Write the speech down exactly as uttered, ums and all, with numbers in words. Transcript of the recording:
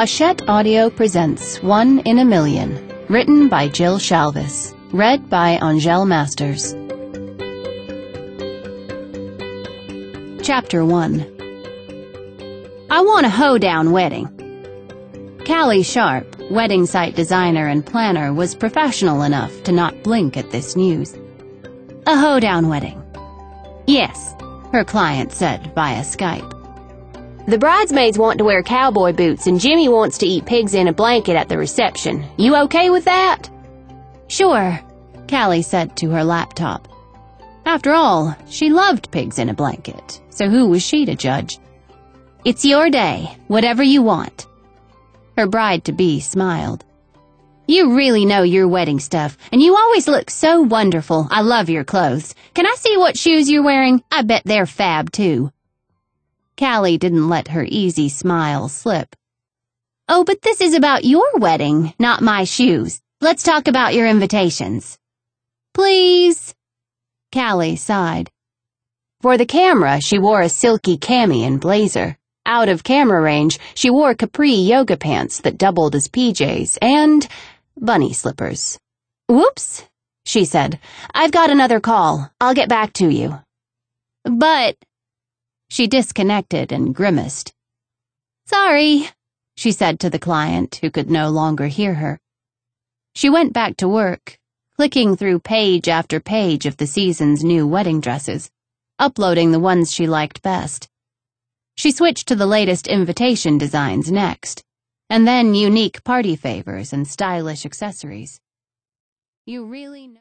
Hachette Audio presents One in a Million, written by Jill Shalvis, read by Angel Masters. Chapter one. I want a hoedown wedding. Callie Sharp, wedding site designer and planner, was professional enough to not blink at this news. A hoedown wedding. Yes, her client said via Skype. The bridesmaids want to wear cowboy boots and Jimmy wants to eat pigs in a blanket at the reception. You okay with that? Sure, Callie said to her laptop. After all, she loved pigs in a blanket, so who was she to judge? It's your day, whatever you want. Her bride-to-be smiled. You really know your wedding stuff, and you always look so wonderful. I love your clothes. Can I see what shoes you're wearing? I bet they're fab, too. Callie didn't let her easy smile slip. Oh, but this is about your wedding, not my shoes. Let's talk about your invitations. Please. Callie sighed. For the camera, she wore a silky cami and blazer. Out of camera range, she wore capri yoga pants that doubled as P Js and bunny slippers. Whoops, she said. I've got another call. I'll get back to you. But... She disconnected and grimaced. Sorry, she said to the client, who could no longer hear her. She went back to work, clicking through page after page of the season's new wedding dresses, uploading the ones she liked best. She switched to the latest invitation designs next, and then unique party favors and stylish accessories. You really know